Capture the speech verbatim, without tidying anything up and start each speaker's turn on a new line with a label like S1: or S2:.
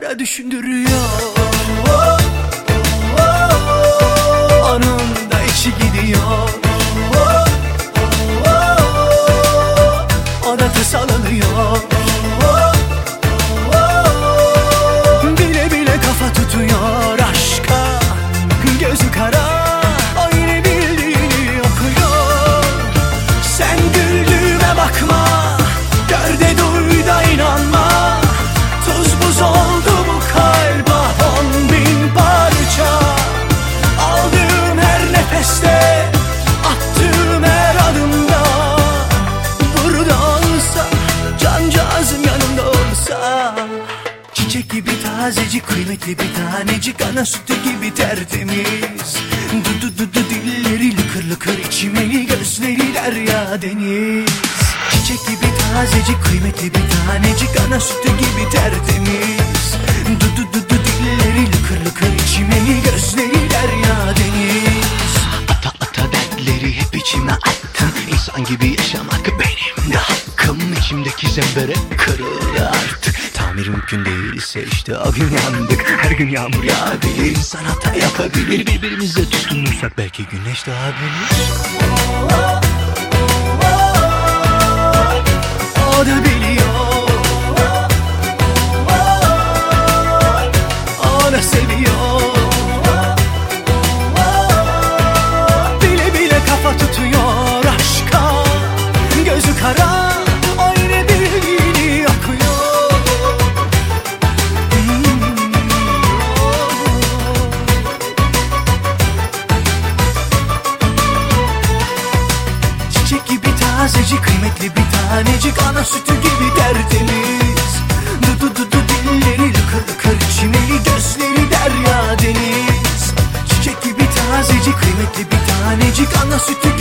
S1: ara düşündürüyor. Onun da içi gidiyor. O da tasalanıyor. Bile bile kafa tutuyor aşka, gözü kara. O yine bildiğini okuyor. Sen güldüğüme bakma, gör de duy da inanma. Tuz buz oldu bu kalp, on bin parça. Aldığım her nefeste, attığım her adımda. Burada olsa, cancağızım yanımda olsa. Çiçek gibi tazecik, kıymetli bir tanecik, ana sütü gibi tertemiz. Dudu dudu dilleri lıkır lıkır içimeli, gözleri derya deniz. Çiçek gibi tazecik, kıymetli bir tanecik, ana sütü gibi tertemiz. Dudu dudu dilleri lıkır lıkır içimeli, gözleri derya deniz. Ata ata dertleri hep içime attım. İnsan gibi yaşamak benim de hakkım. İçimdeki zembere kırıldı artık. Tamir mümkün değilse işte o gün yandık. Her gün yağmur yağabilir, insan hata yapabilir. Birbirimize tutunursak belki güneş doğabilir. O da biliyor, o da seviyor. Bile bile kafa tutuyor aşka, gözü kara. O yine bildiğini okuyor. hmm. Çiçek gibi tazecik, kıymetli bir tanecik, ana sütü gibi tertemiz. Dudu dudu dilleri lıkır lıkır içimeli, gözleri derya deniz. Çiçek gibi tazecik, kıymetli bir tanecik, ana sütü